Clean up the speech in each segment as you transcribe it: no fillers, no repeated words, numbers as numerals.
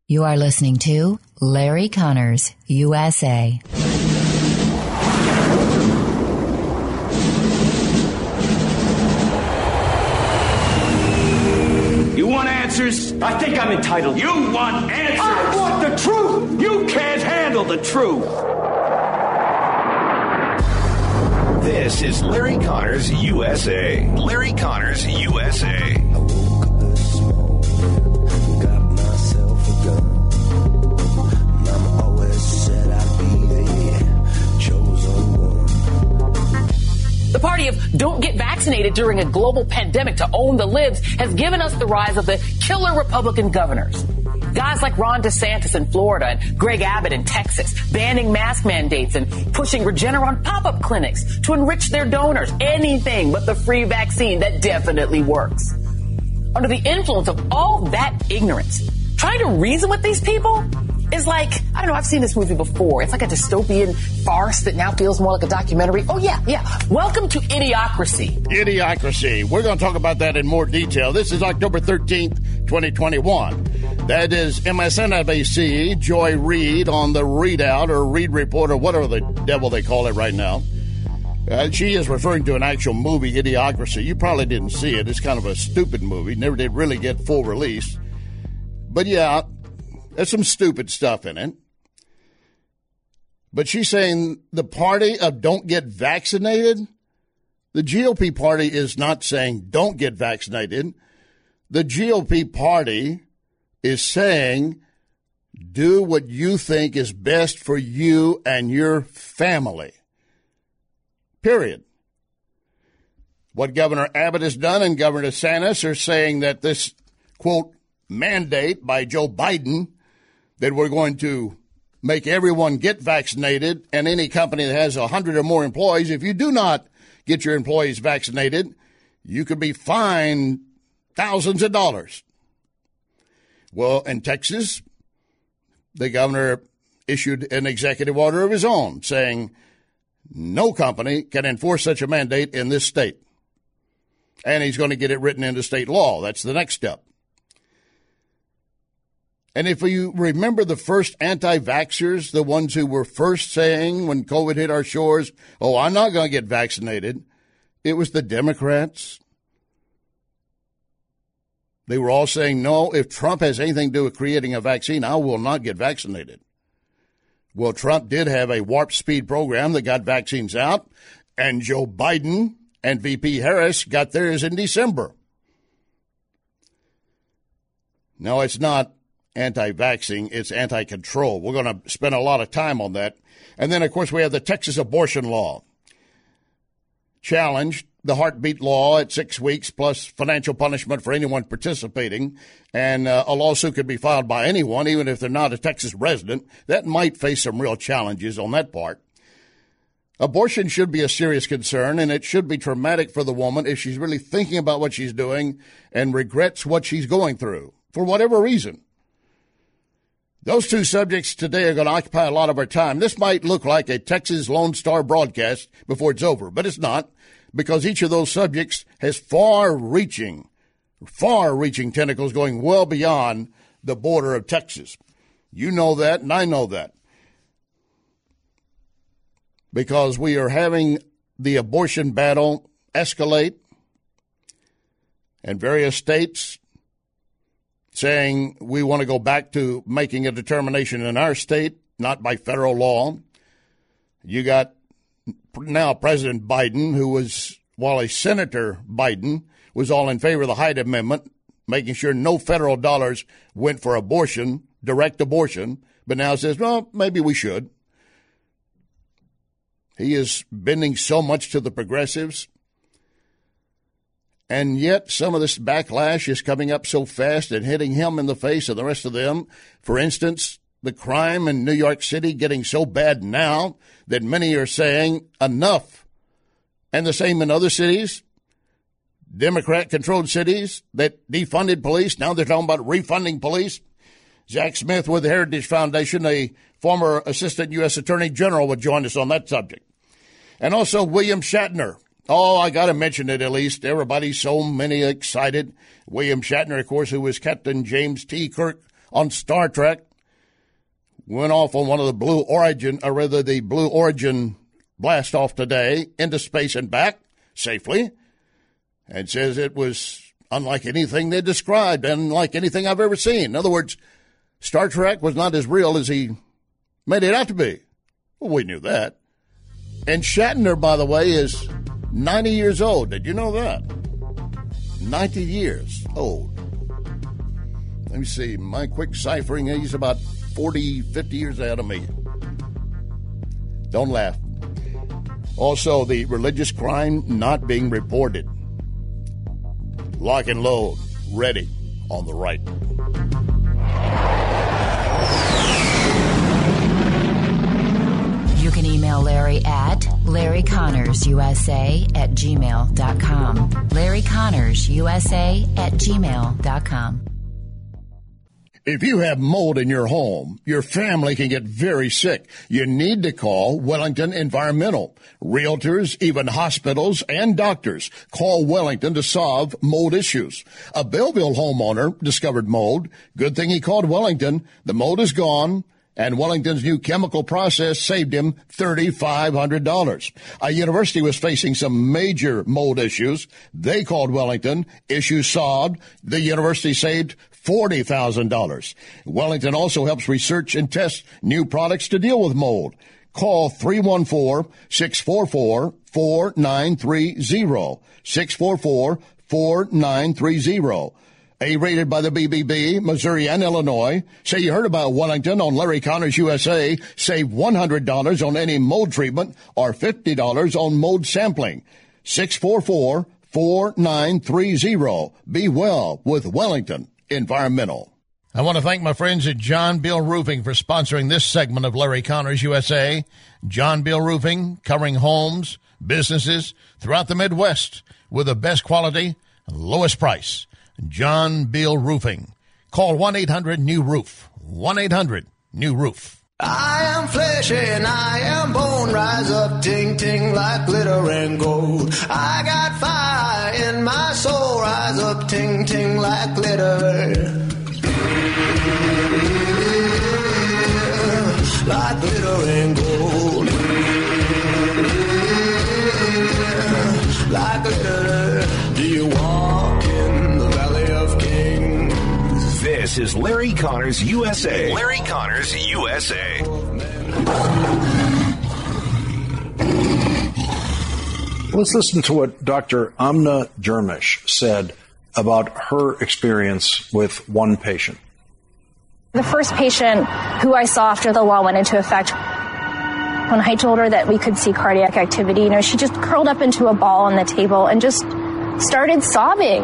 You are listening to Larry Connors, USA. You want answers? I think I'm entitled. You want answers? I want the truth! You can't handle the truth. This is Larry Connors, USA. Larry Connors, USA. I woke up this morning, got myself a gun. Mama always said I'd be the chosen one. The party of don't get vaccinated during a global pandemic to own the libs has given us the rise of the killer Republican governors. Guys like Ron DeSantis in Florida and Greg Abbott in Texas, banning mask mandates and pushing Regeneron pop-up clinics to enrich their donors. Anything but the free vaccine that definitely works. Under the influence of all that ignorance, trying to reason with these people is like, I don't know, I've seen this movie before. It's like a dystopian farce that now feels more like a documentary. Oh, yeah. Welcome to Idiocracy. Idiocracy. We're going to talk about that in more detail. This is October 13th, 2021. That is MSNBC, Joy Reid on the Readout or Read Report or whatever the devil they call it right now. She is referring to an actual movie, Idiocracy. You probably didn't see it. It's kind of a stupid movie. Never did really get full release. But yeah, there's some stupid stuff in it. But she's saying the party of don't get vaccinated. The GOP party is not saying don't get vaccinated. The GOP party is saying do what you think is best for you and your family. Period. What Governor Abbott has done and Governor DeSantis are saying that this, quote, mandate by Joe Biden that we're going to make everyone get vaccinated, and any company that has 100 or more employees, if you do not get your employees vaccinated, you could be fined thousands of dollars. Well, in Texas, the governor issued an executive order of his own saying no company can enforce such a mandate in this state. And he's going to get it written into state law. That's the next step. And if you remember the first anti-vaxxers, the ones who were first saying when COVID hit our shores, oh, I'm not going to get vaccinated, it was the Democrats. They were all saying, no, if Trump has anything to do with creating a vaccine, I will not get vaccinated. Well, Trump did have a warp speed program that got vaccines out, and Joe Biden and VP Harris got theirs in December. No, it's not anti-vaxxing, it's anti-control. We're going to spend a lot of time on that. And then, of course, we have the Texas abortion law. Challenged the heartbeat law at 6 weeks plus financial punishment for anyone participating. And a lawsuit could be filed by anyone, even if they're not a Texas resident. That might face some real challenges on that part. Abortion should be a serious concern, and it should be traumatic for the woman if she's really thinking about what she's doing and regrets what she's going through, for whatever reason. Those two subjects today are going to occupy a lot of our time. This might look like a Texas Lone Star broadcast before it's over, but it's not, because each of those subjects has far-reaching tentacles going well beyond the border of Texas. You know that, and I know that. Because we are having the abortion battle escalate, and various states saying we want to go back to making a determination in our state, not by federal law. You got now President Biden, who was, while a Senator Biden was all in favor of the Hyde Amendment, making sure no federal dollars went for abortion, direct abortion, but now says, well, maybe we should. He is bending so much to the progressives. And yet some of this backlash is coming up so fast and hitting him in the face and the rest of them. For instance, the crime in New York City getting so bad now that many are saying enough. And the same in other cities, Democrat-controlled cities that defunded police. Now they're talking about refunding police. Jack Smith with the Heritage Foundation, a former assistant U.S. Attorney General, would join us on that subject. And also William Shatner. Oh, I got to mention it at least. Everybody's so many excited. William Shatner, of course, who was Captain James T. Kirk on Star Trek, went off on one of the Blue Origin blast off today into space and back safely, and says it was unlike anything they described, unlike anything I've ever seen. In other words, Star Trek was not as real as he made it out to be. Well, we knew that. And Shatner, by the way, is 90 years old. Did you know that? 90 years old. Let me see. My quick ciphering, he's about 40, 50 years ahead of me. Don't laugh. Also, the religious crime not being reported. Lock and load. Ready on the right. You can email Larry at LarryConnorsUSA@gmail.com. LarryConnorsUSA@gmail.com. If you have mold in your home, your family can get very sick. You need to call Wellington Environmental. Realtors, even hospitals, and doctors call Wellington to solve mold issues. A Belleville homeowner discovered mold. Good thing he called Wellington. The mold is gone, and Wellington's new chemical process saved him $3,500. A university was facing some major mold issues. They called Wellington. Issues solved. The university saved $40,000. Wellington also helps research and test new products to deal with mold. Call 314-644-4930. 644-4930. A-rated by the BBB, Missouri, and Illinois. Say you heard about Wellington on Larry Connors USA. Save $100 on any mold treatment or $50 on mold sampling. 644-4930. Be well with Wellington Environmental. I want to thank my friends at John Bill Roofing for sponsoring this segment of Larry Connors USA. John Bill Roofing, covering homes, businesses throughout the Midwest with the best quality and lowest price. John Bill Roofing. Call 1-800-NEW-ROOF. 1-800-NEW-ROOF. I am flesh and I am bone. Rise up, ting, ting, like glitter and gold. I got fire in my soul. Rise up, ting, ting, like glitter. Like glitter and gold. Like glitter. Do you walk in the valley of kings? This is Larry Connors USA. Larry Connors USA. Let's listen to what Dr. Amna Jermish said about her experience with one patient. The first patient who I saw after the law went into effect, when I told her that we could see cardiac activity, she just curled up into a ball on the table and just started sobbing.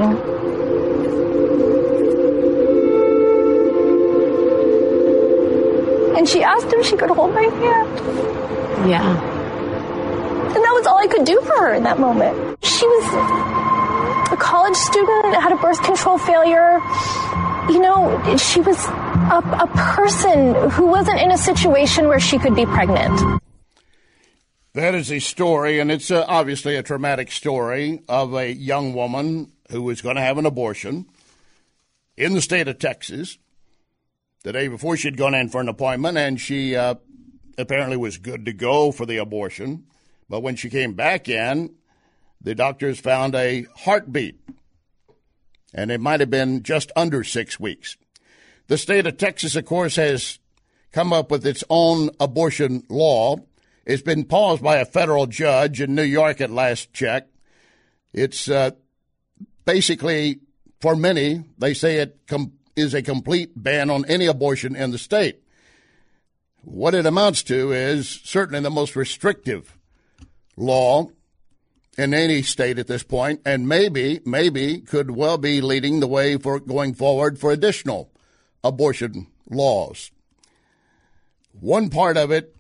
And she asked if she could hold my hand. Yeah. And that was all I could do for her in that moment. She was a college student, had a birth control failure. She was a person who wasn't in a situation where she could be pregnant. That is a story, and it's obviously a traumatic story of a young woman who was going to have an abortion in the state of Texas the day before she'd gone in for an appointment, and she apparently was good to go for the abortion. But when she came back in, the doctors found a heartbeat, and it might have been just under 6 weeks. The state of Texas, of course, has come up with its own abortion law. It's been paused by a federal judge in New York at last check. It's basically, for many, they say it is a complete ban on any abortion in the state. What it amounts to is certainly the most restrictive law in any state at this point, and maybe could well be leading the way for going forward for additional abortion laws. One part of it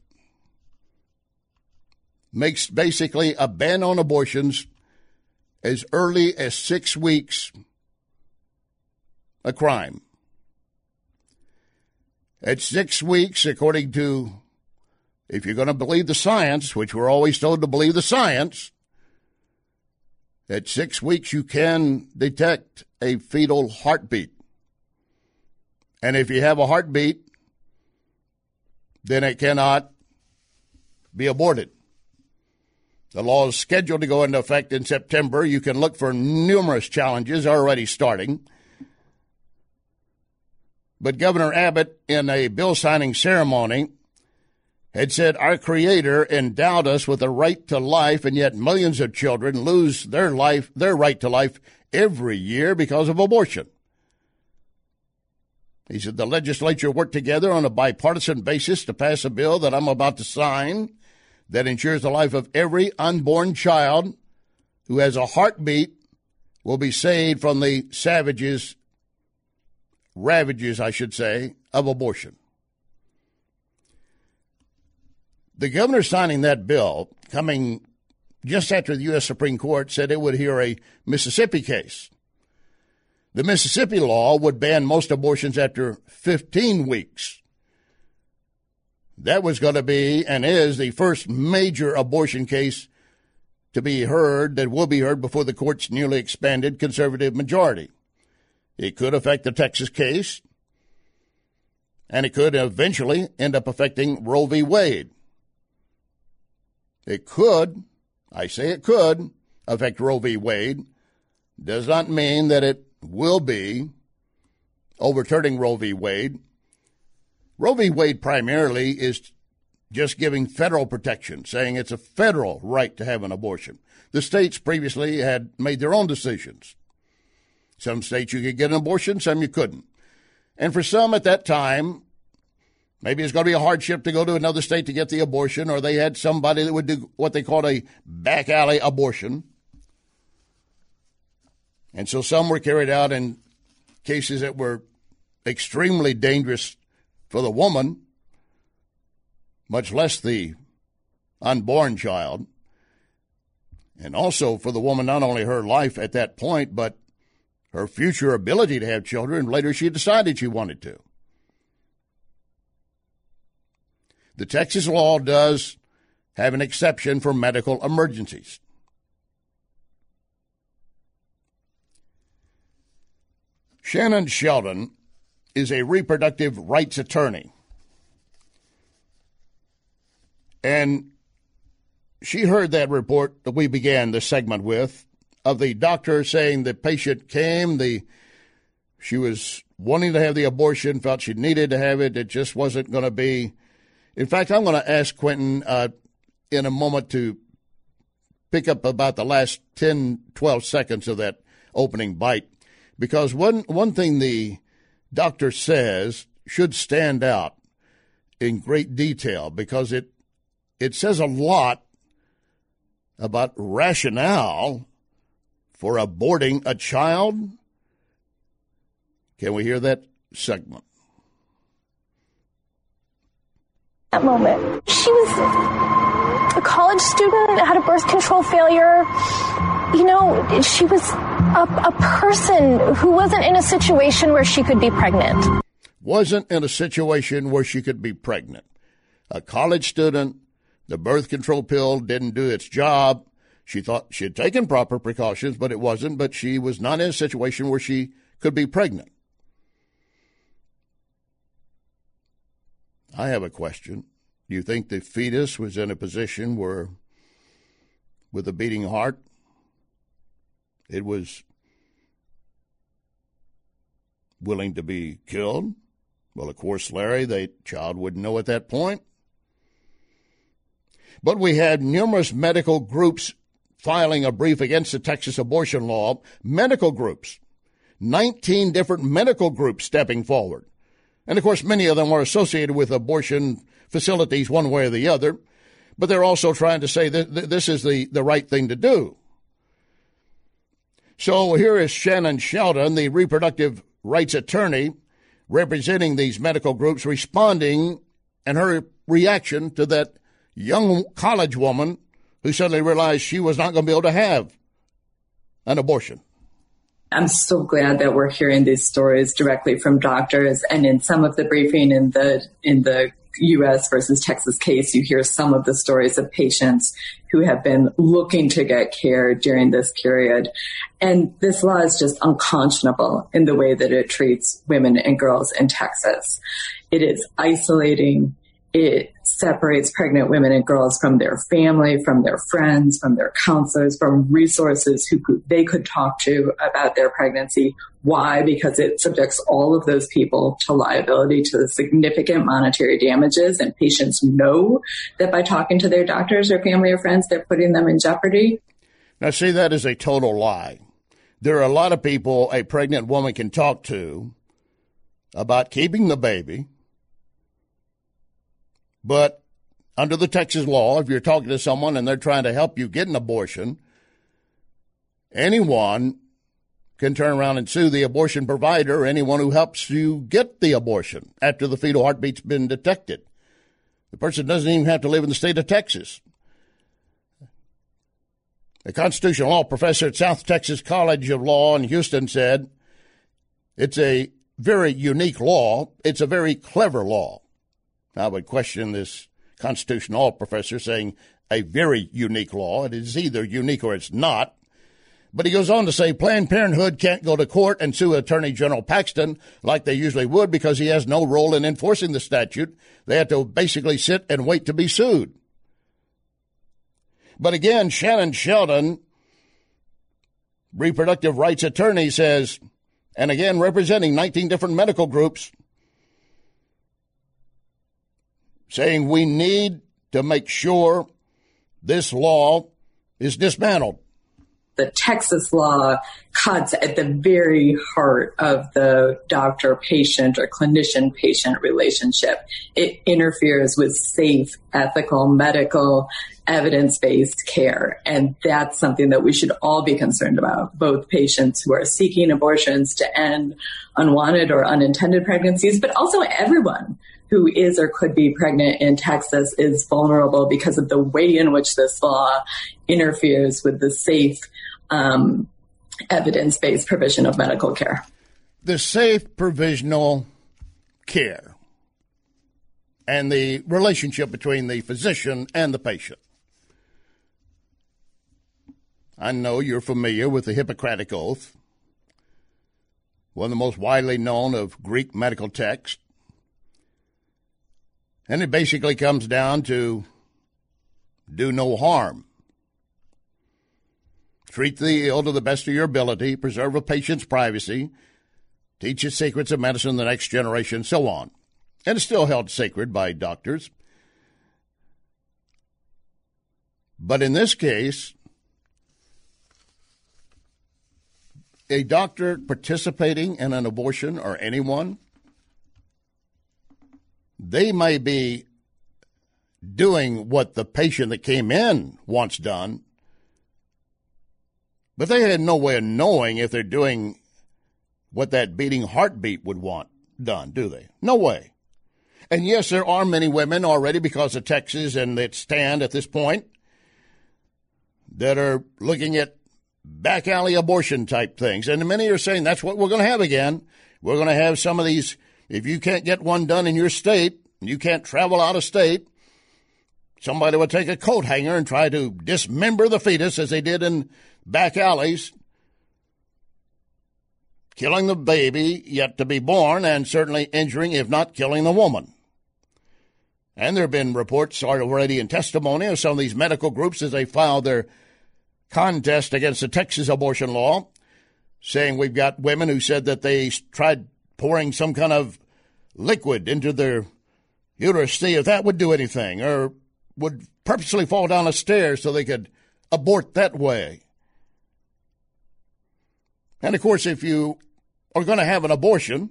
makes basically a ban on abortions as early as 6 weeks a crime. At 6 weeks, according to, if you're going to believe the science, which we're always told to believe the science, at 6 weeks you can detect a fetal heartbeat. And if you have a heartbeat, then it cannot be aborted. The law is scheduled to go into effect in September. You can look for numerous challenges already starting. But Governor Abbott, in a bill signing ceremony, had said, our Creator endowed us with a right to life, and yet millions of children lose their right to life every year because of abortion. He said the legislature worked together on a bipartisan basis to pass a bill that I'm about to sign that ensures the life of every unborn child who has a heartbeat will be saved from the ravages, of abortion. The governor signing that bill, coming just after the U.S. Supreme Court said it would hear a Mississippi case. The Mississippi law would ban most abortions after 15 weeks. That was going to be and is the first major abortion case to be heard that will be heard before the court's newly expanded conservative majority. It could affect the Texas case, and it could eventually end up affecting Roe v. Wade. It could, affect Roe v. Wade. Does not mean that it will be overturning Roe v. Wade. Roe v. Wade primarily is just giving federal protection, saying it's a federal right to have an abortion. The states previously had made their own decisions. Some states you could get an abortion, some you couldn't. And for some at that time, maybe it's going to be a hardship to go to another state to get the abortion, or they had somebody that would do what they called a back alley abortion. And so some were carried out in cases that were extremely dangerous for the woman, much less the unborn child, and also for the woman, not only her life at that point, but her future ability to have children. Later she decided she wanted to. The Texas law does have an exception for medical emergencies. Shannon Sheldon is a reproductive rights attorney. And she heard that report that we began this segment with, of the doctor saying the patient came, she was wanting to have the abortion, felt she needed to have it, it just wasn't going to be. In fact, I'm going to ask Quentin in a moment to pick up about the last 10, 12 seconds of that opening bite, because one thing the doctor says should stand out in great detail, because it says a lot about rationale for aborting a child. Can we hear that segment? That moment. She was a college student, had a birth control failure. You know, she was a person who wasn't in a situation where she could be pregnant. Wasn't in a situation where she could be pregnant. A college student, the birth control pill didn't do its job. She thought she had taken proper precautions, but it wasn't. But she was not in a situation where she could be pregnant. I have a question. Do you think the fetus was in a position where, with a beating heart, it was willing to be killed? Well, of course, Larry, the child wouldn't know at that point. But we had numerous medical groups filing a brief against the Texas abortion law. Medical groups, 19 different medical groups stepping forward. And, of course, many of them are associated with abortion facilities one way or the other. But they're also trying to say that this is the right thing to do. So here is Shannon Sheldon, the reproductive rights attorney, representing these medical groups, responding, and her reaction to that young college woman who suddenly realized she was not going to be able to have an abortion. I'm so glad that we're hearing these stories directly from doctors. And in some of the briefing in the U.S. versus Texas case, you hear some of the stories of patients who have been looking to get care during this period. And this law is just unconscionable in the way that it treats women and girls in Texas. It is isolating. It separates pregnant women and girls from their family, from their friends, from their counselors, from resources they could talk to about their pregnancy. Why? Because it subjects all of those people to liability, to the significant monetary damages, and patients know that by talking to their doctors or family or friends, they're putting them in jeopardy. Now, see, that is a total lie. There are a lot of people a pregnant woman can talk to about keeping the baby. But under the Texas law, if you're talking to someone and they're trying to help you get an abortion, anyone can turn around and sue the abortion provider or anyone who helps you get the abortion after the fetal heartbeat's been detected. The person doesn't even have to live in the state of Texas. A constitutional law professor at South Texas College of Law in Houston said, it's a very unique law. It's a very clever law. I would question this constitutional law professor saying a very unique law. It is either unique or it's not. But he goes on to say Planned Parenthood can't go to court and sue Attorney General Paxton like they usually would because he has no role in enforcing the statute. They have to basically sit and wait to be sued. But again, Shannon Sheldon, reproductive rights attorney, says, and again representing 19 different medical groups, saying we need to make sure this law is dismantled. The Texas law cuts at the very heart of the doctor-patient or clinician-patient relationship. It interferes with safe, ethical, medical, evidence-based care. And that's something that we should all be concerned about, both patients who are seeking abortions to end unwanted or unintended pregnancies, but also everyone who is or could be pregnant in Texas is vulnerable because of the way in which this law interferes with the safe, evidence-based provision of medical care. The safe provisional care and the relationship between the physician and the patient. I know you're familiar with the Hippocratic Oath, one of the most widely known of Greek medical texts. And it basically comes down to do no harm. Treat the ill to the best of your ability, preserve a patient's privacy, teach the secrets of medicine to the next generation, so on. And it's still held sacred by doctors. But in this case, a doctor participating in an abortion or anyone, they may be doing what the patient that came in wants done, but they had no way of knowing if they're doing what that beating heartbeat would want done, do they? No way. And yes, there are many women already, because of Texas and its stand at this point, that are looking at back alley abortion type things. And many are saying that's what we're going to have again. We're going to have some of these, if you can't get one done in your state, you can't travel out of state, somebody will take a coat hanger and try to dismember the fetus as they did in back alleys, killing the baby yet to be born and certainly injuring, if not killing, the woman. And there have been reports already in testimony of some of these medical groups as they filed their contest against the Texas abortion law, saying we've got women who said that they tried pouring some kind of liquid into their uterus to see if that would do anything, or would purposely fall down a stair so they could abort that way. And, of course, if you are going to have an abortion,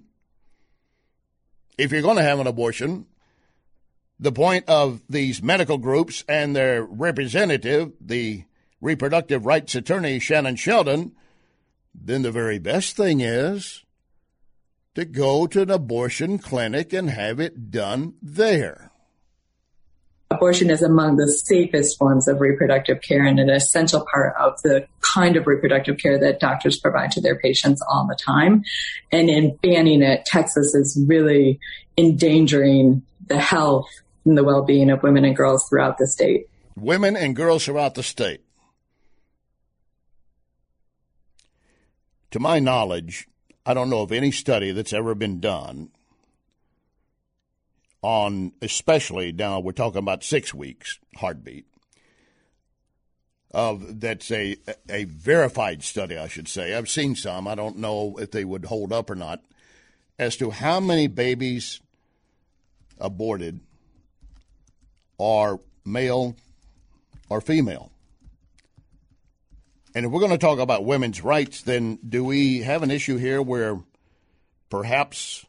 the point of these medical groups and their representative, the reproductive rights attorney, Shannon Sheldon, then the very best thing is to go to an abortion clinic and have it done there. Abortion is among the safest forms of reproductive care and an essential part of the kind of reproductive care that doctors provide to their patients all the time. And in banning it, Texas is really endangering the health and the well-being of women and girls throughout the state. Women and girls throughout the state. To my knowledge, I don't know of any study that's ever been done on, especially now we're talking about 6 weeks heartbeat, that's a verified study, I should say. I've seen some. I don't know if they would hold up or not, as to how many babies aborted are male or female. And if we're going to talk about women's rights, then do we have an issue here where perhaps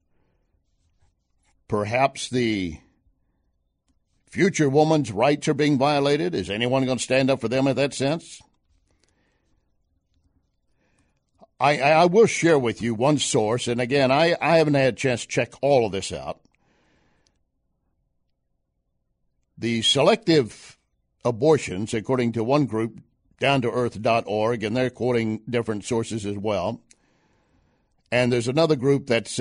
the future woman's rights are being violated? Is anyone going to stand up for them in that sense? I will share with you one source, and again, I haven't had a chance to check all of this out. The selective abortions, according to one group, downtoearth.org, and they're quoting different sources as well. And there's another group that's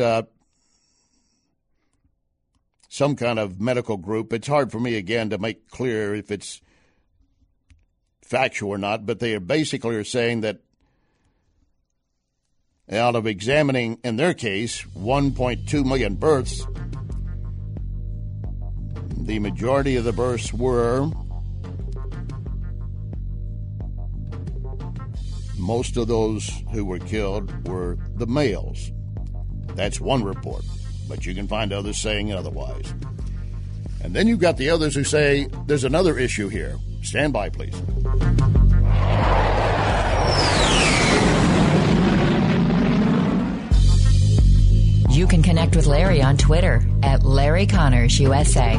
some kind of medical group. It's hard for me, again, to make clear if it's factual or not, but they basically are saying that out of examining, in their case, 1.2 million births, the majority of the births were, most of those who were killed were the males. That's one report. But you can find others saying otherwise. And then you've got the others who say there's another issue here. Stand by, please. You can connect with Larry on Twitter at Larry Connors USA.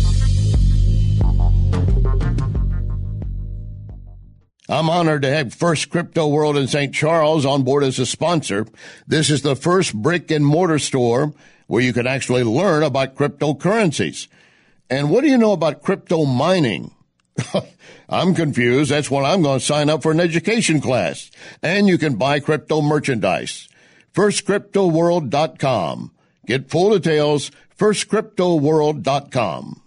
I'm honored to have First Crypto World in St. Charles on board as a sponsor. This is the first brick and mortar store where you can actually learn about cryptocurrencies. And what do you know about crypto mining? I'm confused. That's when I'm going to sign up for an education class. And you can buy crypto merchandise. FirstCryptoWorld.com. Get full details, FirstCryptoWorld.com.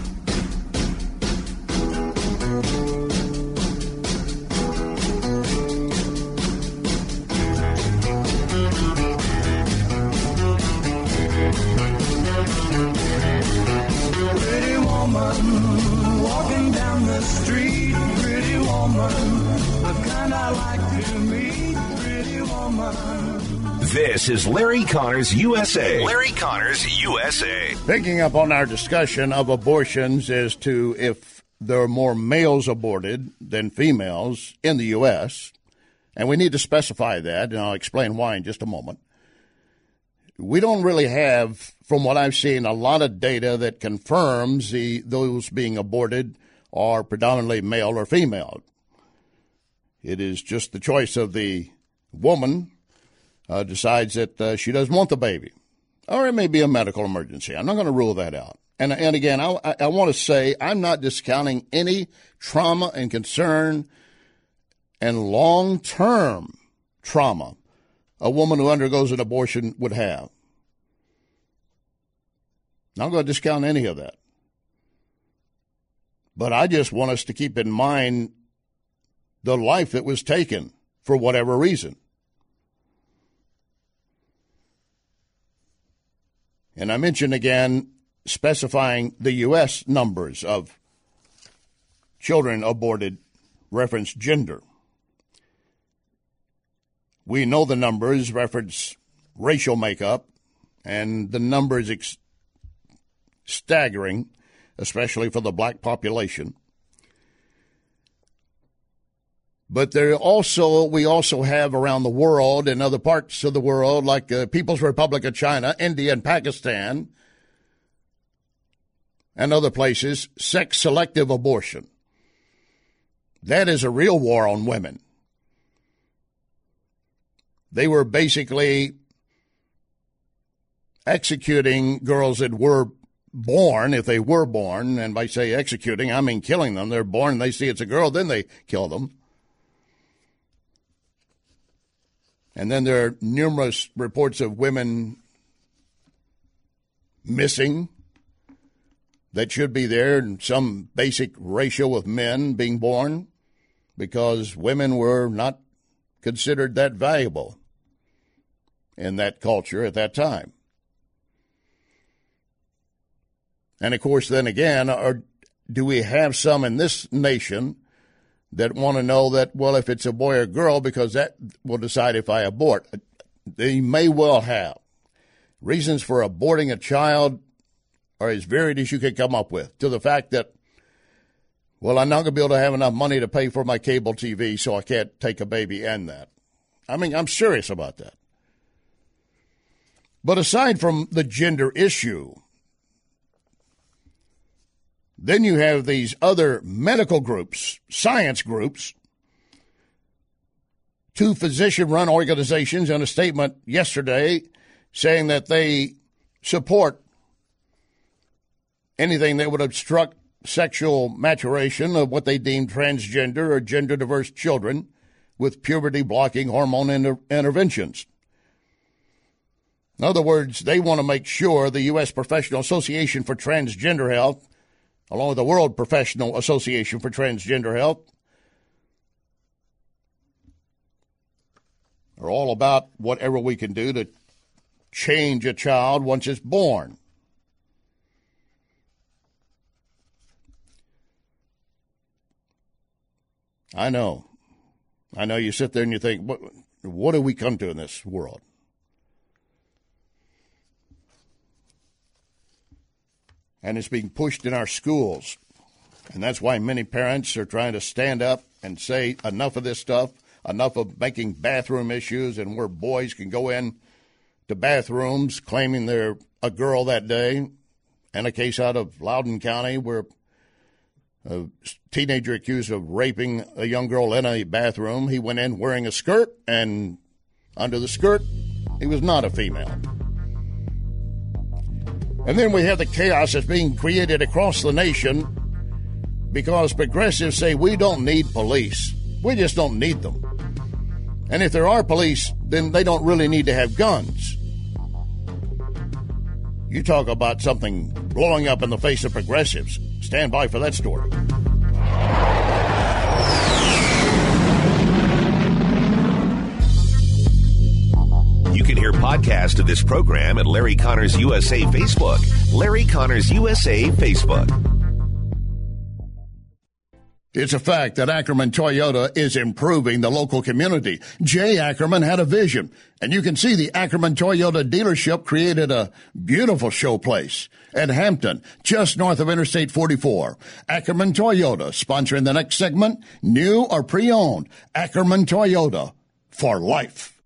Walking down the street, pretty woman, the kind I like to meet, pretty woman. This is Larry Connors USA. Larry Connors USA. Picking up on our discussion of abortions as to if there are more males aborted than females in the U.S., and we need to specify that, and I'll explain why in just a moment. We don't really have, from what I've seen, a lot of data that confirms those being aborted are predominantly male or female. It is just the choice of the woman decides that she doesn't want the baby. Or it may be a medical emergency. I'm not going to rule that out. And again, I want to say I'm not discounting any trauma and concern and long-term trauma a woman who undergoes an abortion would have. Not going to discount any of that. But I just want us to keep in mind the life that was taken for whatever reason. And I mentioned again specifying the U.S. numbers of children aborted, reference gender. We know the numbers reference racial makeup, and the number is staggering, especially for the black population. But we also have around the world, in other parts of the world, like People's Republic of China, India, and Pakistan, and other places, sex-selective abortion. That is a real war on women. They were basically executing girls that were born, if they were born, and by say executing, I mean killing them. They're born, they see it's a girl, then they kill them. And then there are numerous reports of women missing that should be there, and some basic ratio of men being born because women were not considered that valuable in that culture at that time. And, of course, then again, do we have some in this nation that want to know that, well, if it's a boy or girl, because that will decide if I abort? They may well have. Reasons for aborting a child are as varied as you could come up with, to the fact that, well, I'm not going to be able to have enough money to pay for my cable TV, so I can't take a baby and that. I mean, I'm serious about that. But aside from the gender issue, then you have these other medical groups, science groups, two physician-run organizations in a statement yesterday saying that they support anything that would obstruct sexual maturation of what they deem transgender or gender-diverse children with puberty-blocking hormone interventions. In other words, they want to make sure the U.S. Professional Association for Transgender Health, along with the World Professional Association for Transgender Health, are all about whatever we can do to change a child once it's born. I know you sit there and you think, what do we come to in this world? And it's being pushed in our schools. And that's why many parents are trying to stand up and say enough of this stuff, enough of making bathroom issues and where boys can go in to bathrooms claiming they're a girl that day. And a case out of Loudoun County where a teenager accused of raping a young girl in a bathroom. He went in wearing a skirt, and under the skirt, he was not a female. And then we have the chaos that's being created across the nation because progressives say we don't need police. We just don't need them. And if there are police, then they don't really need to have guns. You talk about something blowing up in the face of progressives. Stand by for that story. You can hear podcast of this program at Larry Connors USA Facebook. Larry Connors USA Facebook. It's a fact that Ackerman Toyota is improving the local community. Jay Ackerman had a vision, and you can see the Ackerman Toyota dealership created a beautiful showplace at Hampton, just north of Interstate 44. Ackerman Toyota, sponsoring the next segment, new or pre-owned. Ackerman Toyota, for life.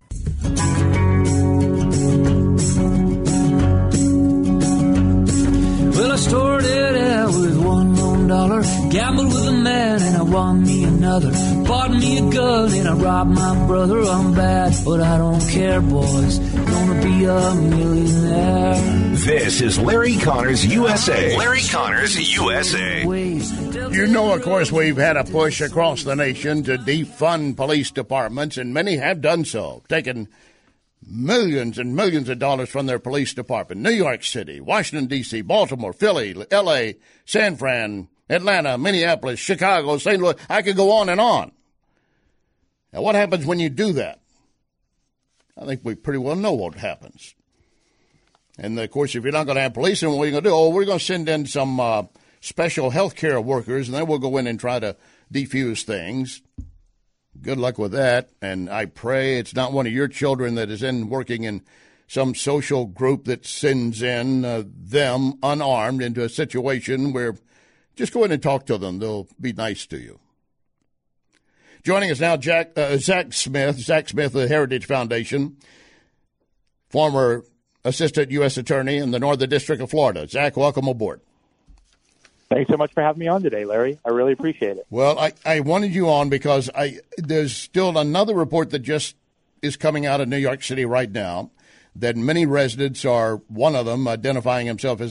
Well, I started out with $1 lone, gambled with a man and I won me another, bought me a gun and I robbed my brother. I'm bad, but I don't care, boys, gonna be a millionaire. This is Larry Connors USA. Larry Connors USA. You know, of course, we've had a push across the nation to defund police departments, and many have done so, taking millions and millions of dollars from their police department. New York City, Washington, D.C., Baltimore, Philly, L.A., San Fran, Atlanta, Minneapolis, Chicago, St. Louis. I could go on and on. Now, what happens when you do that? I think we pretty well know what happens. And, of course, if you're not going to have police, then what are you going to do? Oh, we're going to send in some special health care workers, and then we'll go in and try to defuse things. Good luck with that, and I pray it's not one of your children that is working in some social group that sends in them unarmed into a situation where just go in and talk to them. They'll be nice to you. Joining us now, Zach Smith of the Heritage Foundation, former Assistant U.S. Attorney in the Northern District of Florida. Zach, welcome aboard. Thanks so much for having me on today, Larry. I really appreciate it. Well, I wanted you on because there's still another report that just is coming out of New York City right now that many residents are, one of them identifying himself as a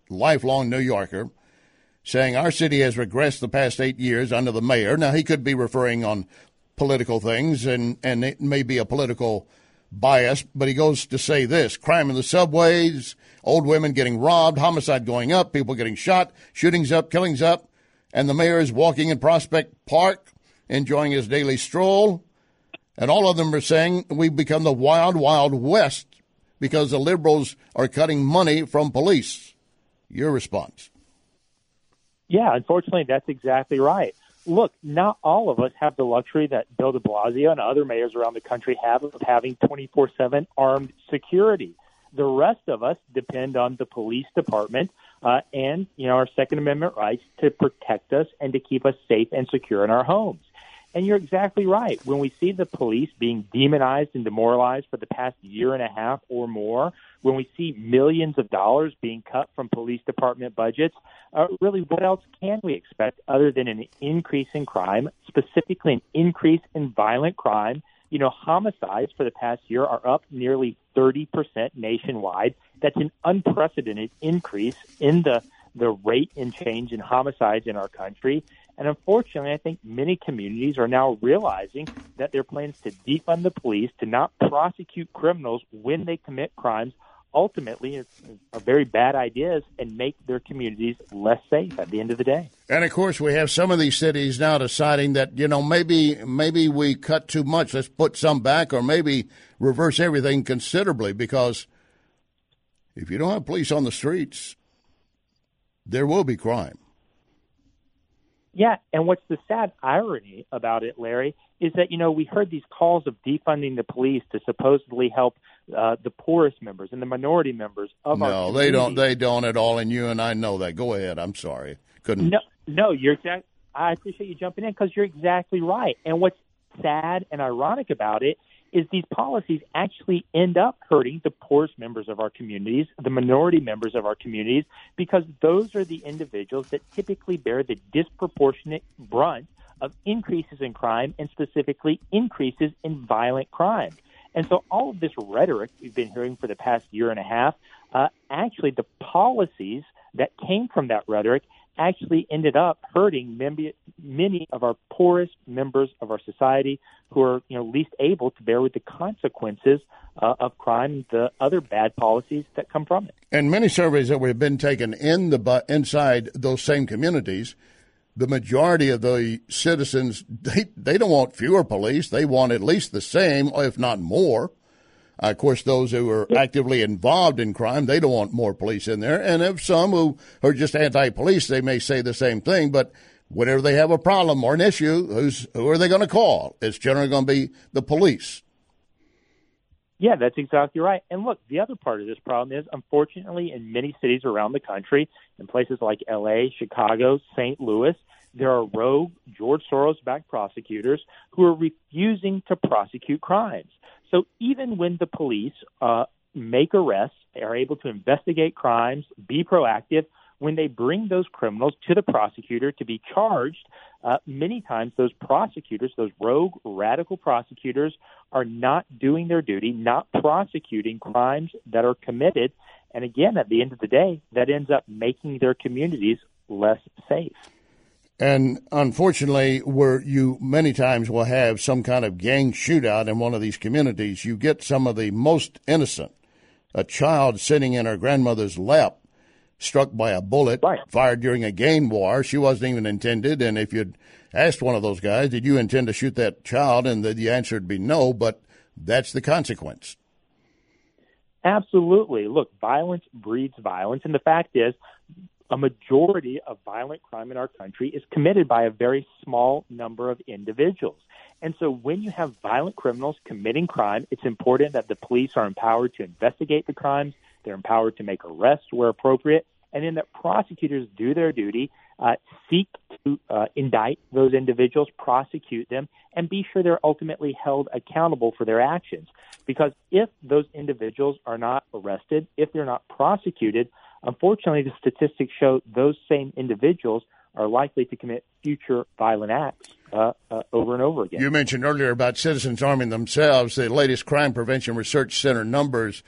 lifelong New Yorker, saying our city has regressed the past 8 years under the mayor. Now, he could be referring on political things, and it may be a political bias, but he goes to say this: crime in the subways, old women getting robbed, homicide going up, people getting shot, shootings up, killings up, and the mayor is walking in Prospect Park, enjoying his daily stroll, and all of them are saying we've become the wild, wild west because the liberals are cutting money from police. Your response? Yeah, unfortunately, that's exactly right. Look, not all of us have the luxury that Bill de Blasio and other mayors around the country have of having 24/7 armed security. The rest of us depend on the police department and, our Second Amendment rights to protect us and to keep us safe and secure in our homes. And you're exactly right. When we see the police being demonized and demoralized for the past year and a half or more, when we see millions of dollars being cut from police department budgets, really what else can we expect other than an increase in crime, specifically an increase in violent crime? Homicides for the past year are up nearly 30% nationwide. That's an unprecedented increase in the rate and change in homicides in our country. And unfortunately, I think many communities are now realizing that their plans to defund the police, to not prosecute criminals when they commit crimes, ultimately are very bad ideas and make their communities less safe at the end of the day. And, of course, we have some of these cities now deciding that, maybe we cut too much. Let's put some back or maybe reverse everything considerably, because if you don't have police on the streets, there will be crime. Yeah, and what's the sad irony about it, Larry, is that, we heard these calls of defunding the police to supposedly help the poorest members and the minority members of our community. No, they don't at all, and you and I know that. Go ahead. I'm sorry. Couldn't. No, you're exactly. I appreciate you jumping in because you're exactly right. And what's sad and ironic about it is these policies actually end up hurting the poorest members of our communities, the minority members of our communities, because those are the individuals that typically bear the disproportionate brunt of increases in crime and specifically increases in violent crime. And so all of this rhetoric we've been hearing for the past year and a half, actually the policies that came from that rhetoric actually ended up hurting many of our poorest members of our society who are least able to bear with the consequences of crime, the other bad policies that come from it. And many surveys that we've been taken inside those same communities, the majority of the citizens, they don't want fewer police. They want at least the same, if not more. Of course, those who are actively involved in crime, they don't want more police in there. And if some who are just anti-police, they may say the same thing. But whenever they have a problem or an issue, who are they going to call? It's generally going to be the police. Yeah, that's exactly right. And look, the other part of this problem is, unfortunately, in many cities around the country, in places like L.A., Chicago, St. Louis, there are rogue George Soros-backed prosecutors who are refusing to prosecute crimes. So even when the police make arrests, are able to investigate crimes, be proactive, when they bring those criminals to the prosecutor to be charged, many times those prosecutors, those rogue, radical prosecutors, are not doing their duty, not prosecuting crimes that are committed. And again, at the end of the day, that ends up making their communities less safe. And unfortunately, where you many times will have some kind of gang shootout in one of these communities, you get some of the most innocent, a child sitting in her grandmother's lap, struck by a bullet fired during a gang war. She wasn't even intended. And if you'd asked one of those guys, did you intend to shoot that child? And the answer would be no, but that's the consequence. Absolutely. Look, violence breeds violence. And the fact is, a majority of violent crime in our country is committed by a very small number of individuals. And so when you have violent criminals committing crime, it's important that the police are empowered to investigate the crimes, they're empowered to make arrests where appropriate, and then that prosecutors do their duty, seek to indict those individuals, prosecute them, and be sure they're ultimately held accountable for their actions. Because if those individuals are not arrested, if they're not prosecuted, unfortunately, the statistics show those same individuals are likely to commit future violent acts over and over again. You mentioned earlier about citizens arming themselves. The latest Crime Prevention Research Center numbers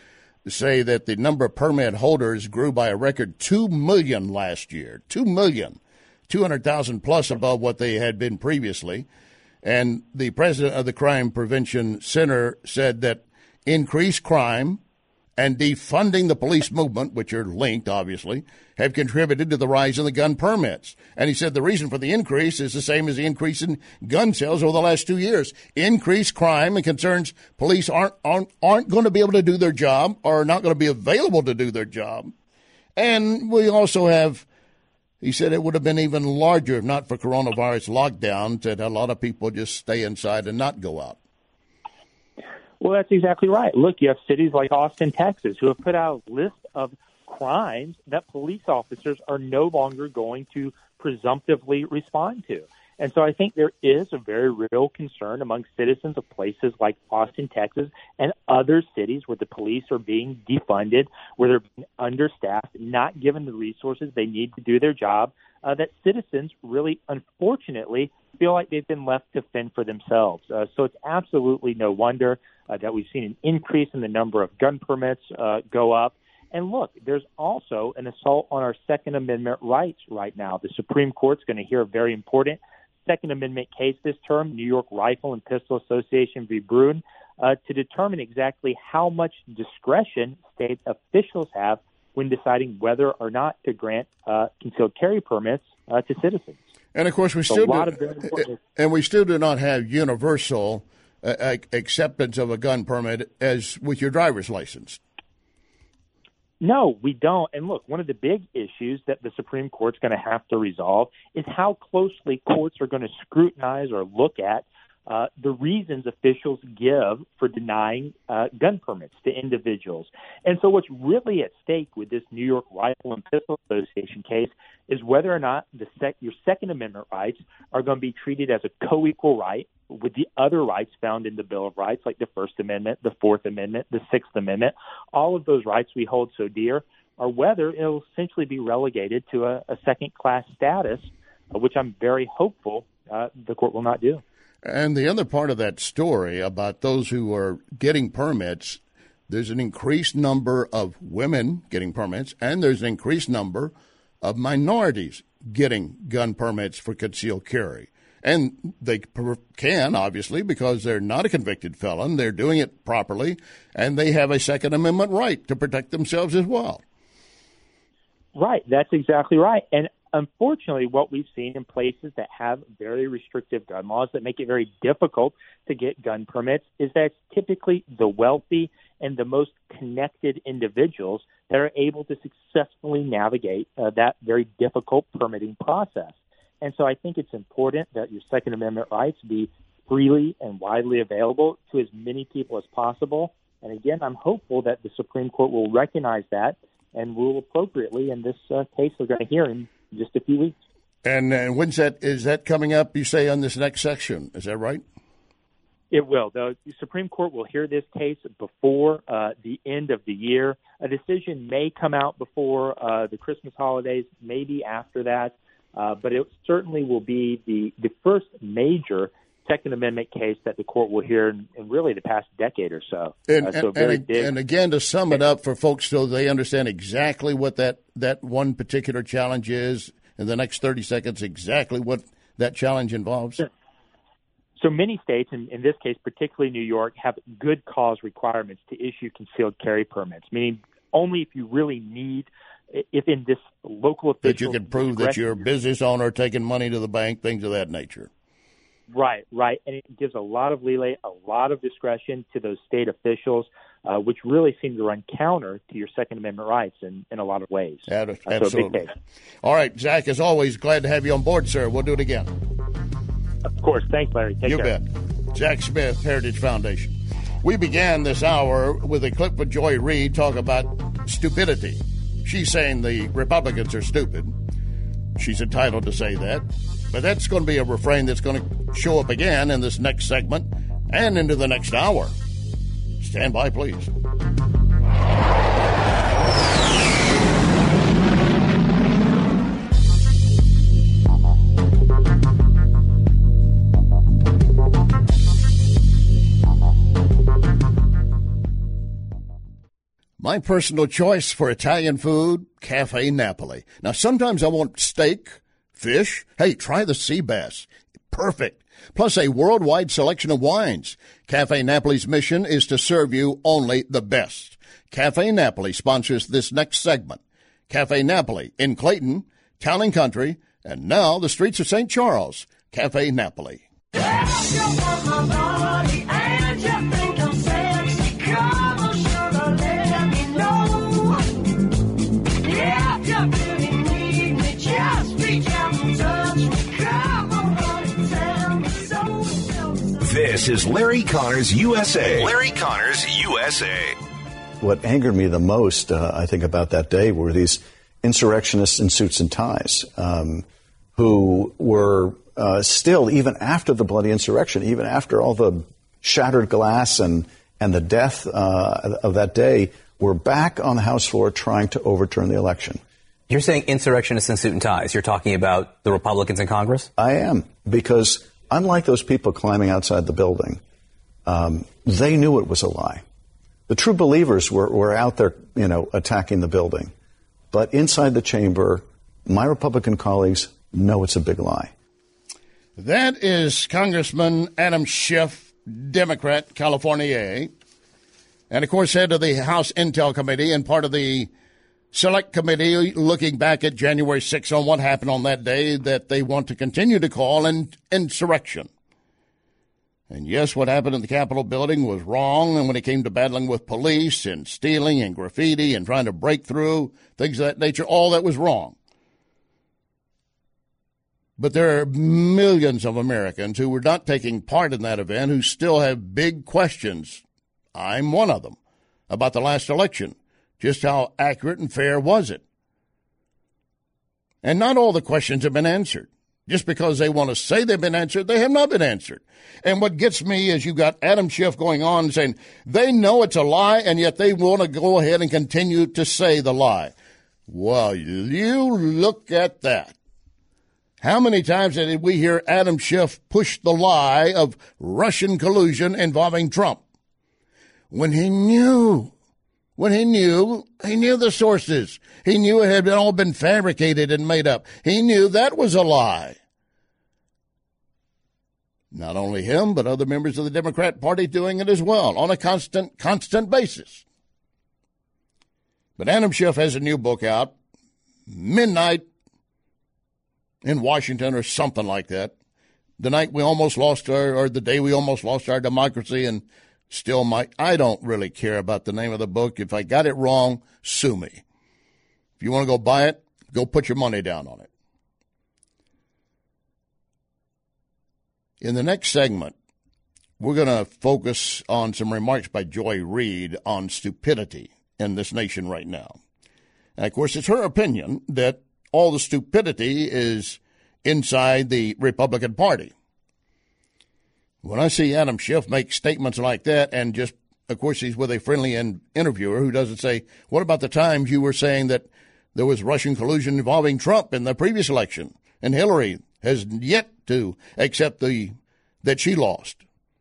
say that the number of permit holders grew by a record 2 million last year. 2 million, 200,000 plus above what they had been previously. And the president of the Crime Prevention Center said that increased crime and defunding the police movement, which are linked, obviously, have contributed to the rise in the gun permits. And he said the reason for the increase is the same as the increase in gun sales over the last 2 years. Increased crime and concerns police aren't going to be able to do their job or are not going to be available to do their job. And we also have, he said it would have been even larger if not for coronavirus lockdowns, that a lot of people just stay inside and not go out. Well, that's exactly right. Look, you have cities like Austin, Texas, who have put out a list of crimes that police officers are no longer going to presumptively respond to. And so I think there is a very real concern among citizens of places like Austin, Texas, and other cities where the police are being defunded, where they're being understaffed, not given the resources they need to do their job, that citizens really, unfortunately, feel like they've been left to fend for themselves. So it's absolutely no wonder that we've seen an increase in the number of gun permits go up. And look, there's also an assault on our Second Amendment rights right now. The Supreme Court's going to hear a very important Second Amendment case this term, New York Rifle and Pistol Association v. Bruen, to determine exactly how much discretion state officials have when deciding whether or not to grant concealed carry permits to citizens. And of course, we still do not have universal acceptance of a gun permit as with your driver's license. No, we don't. And look, one of the big issues that the Supreme Court's going to have to resolve is how closely courts are going to scrutinize or look at the reasons officials give for denying gun permits to individuals. And so what's really at stake with this New York Rifle and Pistol Association case is whether or not your Second Amendment rights are going to be treated as a co-equal right with the other rights found in the Bill of Rights, like the First Amendment, the Fourth Amendment, the Sixth Amendment, all of those rights we hold so dear, or whether it'll essentially be relegated to a second-class status, which I'm very hopeful the court will not do. And the other part of that story about those who are getting permits, there's an increased number of women getting permits, and there's an increased number of minorities getting gun permits for concealed carry. And they can, obviously, because they're not a convicted felon. They're doing it properly, and they have a Second Amendment right to protect themselves as well. Right. That's exactly right. And unfortunately, what we've seen in places that have very restrictive gun laws that make it very difficult to get gun permits is that it's typically the wealthy and the most connected individuals that are able to successfully navigate that very difficult permitting process. And so I think it's important that your Second Amendment rights be freely and widely available to as many people as possible. And again, I'm hopeful that the Supreme Court will recognize that and rule appropriately in this case we're going to hear in just a few weeks. And when's that? Is that coming up, you say, on this next section? Is that right? It will. The Supreme Court will hear this case before the end of the year. A decision may come out before the Christmas holidays, maybe after that. But it certainly will be the first major Second Amendment case that the court will hear in really the past decade or so. And again, to sum it up for folks so they understand exactly what that one particular challenge is, in the next 30 seconds, exactly what that challenge involves. Sure. So many states, in this case, particularly New York, have good cause requirements to issue concealed carry permits, meaning only if you really need, if in this local official that you can prove that you're a business owner taking money to the bank, things of that nature. Right. And it gives a lot of leeway, a lot of discretion to those state officials, which really seem to run counter to your Second Amendment rights in a lot of ways. Absolutely. So a big case. All right, Zach, as always, glad to have you on board, sir. We'll do it again. Of course. Thanks, Larry. Take care. You bet. Zach Smith, Heritage Foundation. We began this hour with a clip with Joy Reid talk about stupidity. She's saying the Republicans are stupid. She's entitled to say that. But that's going to be a refrain that's going to show up again in this next segment and into the next hour. Stand by, please. My My personal choice for Italian food, Cafe Napoli. Now, sometimes I want steak, fish. Hey, try the sea bass. Perfect. Plus a worldwide selection of wines. Cafe Napoli's mission is to serve you only the best. Cafe Napoli sponsors this next segment. Cafe Napoli in Clayton, Town and Country, and now the streets of St. Charles. Cafe Napoli. This is Larry Connors USA. Larry Connors USA. What angered me the most, I think, about that day were these insurrectionists in suits and ties who were still, even after the bloody insurrection, even after all the shattered glass and the death of that day, were back on the House floor trying to overturn the election. You're saying insurrectionists in suit and ties. You're talking about the Republicans in Congress? I am, because unlike those people climbing outside the building, they knew it was a lie. The true believers were out there, attacking the building. But inside the chamber, my Republican colleagues know it's a big lie. That is Congressman Adam Schiff, Democrat, California, and, of course, head of the House Intel Committee and part of the Select Committee looking back at January 6th on what happened on that day that they want to continue to call an insurrection. And yes, what happened in the Capitol building was wrong, and when it came to battling with police and stealing and graffiti and trying to break through, things of that nature, all that was wrong. But there are millions of Americans who were not taking part in that event who still have big questions. I'm one of them, about the last election. Just how accurate and fair was it? And not all the questions have been answered. Just because they want to say they've been answered, they have not been answered. And what gets me is you got Adam Schiff going on and saying they know it's a lie, and yet they want to go ahead and continue to say the lie. Well, you look at that. How many times did we hear Adam Schiff push the lie of Russian collusion involving Trump? When he knew the sources. He knew it had all been fabricated and made up. He knew that was a lie. Not only him, but other members of the Democrat Party doing it as well on a constant basis. But Adam Schiff has a new book out, Midnight in Washington or something like that. The day we almost lost our democracy, and still might. I don't really care about the name of the book. If I got it wrong, sue me. If you want to go buy it, go put your money down on it. In the next segment, we're going to focus on some remarks by Joy Reid on stupidity in this nation right now. And, of course, it's her opinion that all the stupidity is inside the Republican Party. When I see Adam Schiff make statements like that, and just, of course, he's with a friendly interviewer who doesn't say, what about the times you were saying that there was Russian collusion involving Trump in the previous election, and Hillary has yet to accept that she lost?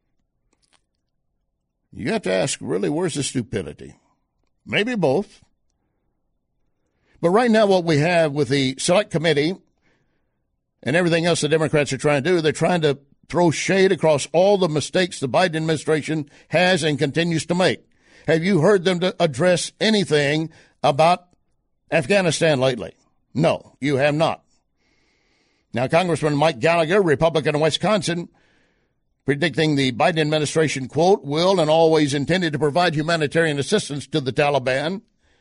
You have to ask, really, where's the stupidity? Maybe both. But right now what we have with the Select Committee and everything else the Democrats are trying to do, they're trying to throw shade across all the mistakes the Biden administration has and continues to make. Have you heard them to address anything about Afghanistan lately? No, you have not. Now, Congressman Mike Gallagher, Republican of Wisconsin, predicting the Biden administration, quote, will and always intended to provide humanitarian assistance to the Taliban.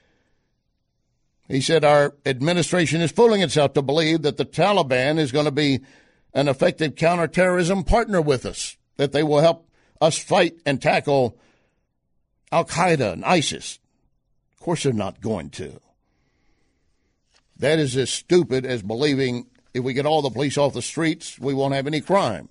He said our administration is fooling itself to believe that the Taliban is going to be an effective counterterrorism partner with us, that they will help us fight and tackle Al-Qaeda and ISIS. Of course they're not going to. That is as stupid as believing if we get all the police off the streets, we won't have any crime.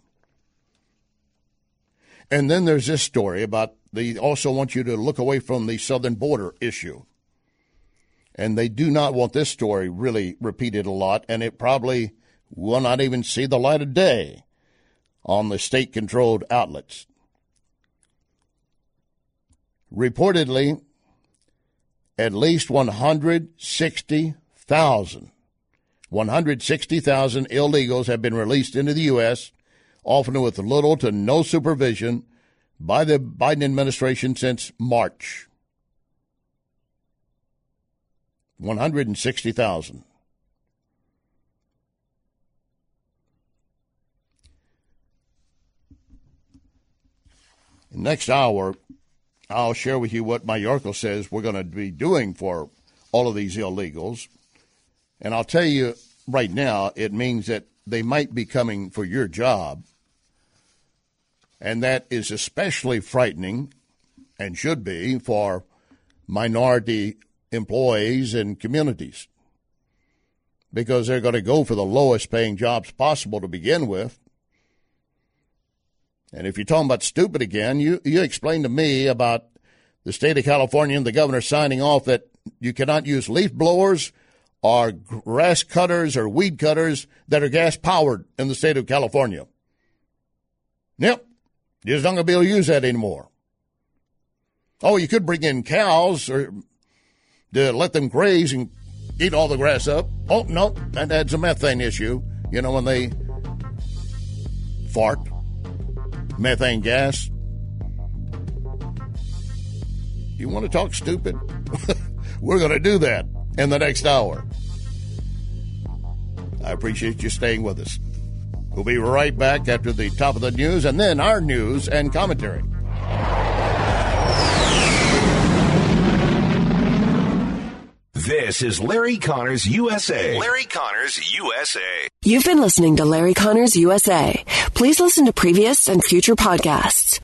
And then there's this story about they also want you to look away from the southern border issue. And they do not want this story really repeated a lot, and it probably will not even see the light of day on the state-controlled outlets. Reportedly, at least 160,000 illegals have been released into the U.S., often with little to no supervision by the Biden administration since March. 160,000. Next hour, I'll share with you what Mayorkas says we're going to be doing for all of these illegals. And I'll tell you right now, it means that they might be coming for your job. And that is especially frightening, and should be, for minority employees and communities, because they're going to go for the lowest paying jobs possible to begin with. And if you're talking about stupid again, you explain to me about the state of California and the governor signing off that you cannot use leaf blowers or grass cutters or weed cutters that are gas-powered in the state of California. Yep, you're just not going to be able to use that anymore. Oh, you could bring in cows or to let them graze and eat all the grass up. Oh, no, that adds a methane issue. You know, when they fart. Methane gas. You want to talk stupid? We're going to do that in the next hour. I appreciate you staying with us. We'll be right back after the top of the news and then our news and commentary. This is Larry Connors USA. Larry Connors USA. You've been listening to Larry Connors USA. Please listen to previous and future podcasts